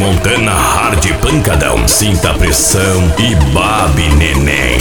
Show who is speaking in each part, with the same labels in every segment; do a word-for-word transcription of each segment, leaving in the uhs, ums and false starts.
Speaker 1: Montana Hard Pancadão. Sinta a pressão e babe, neném.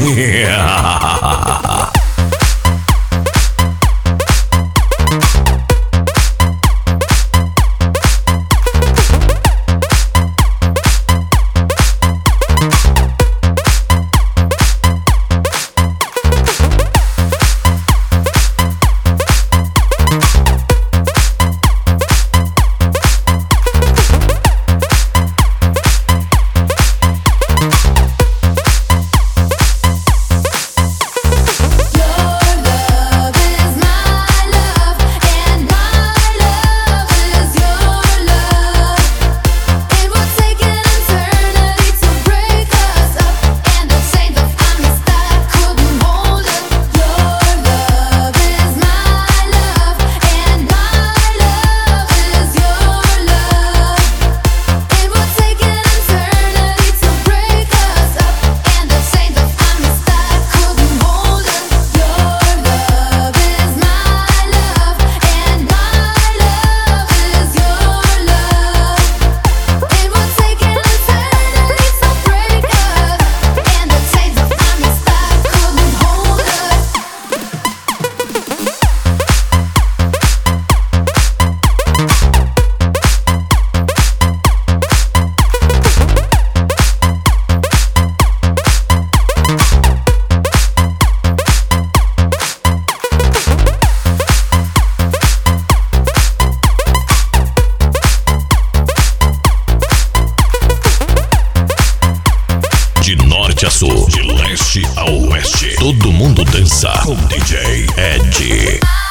Speaker 1: De norte a sul, de leste a oeste, todo mundo dança com D J Ed.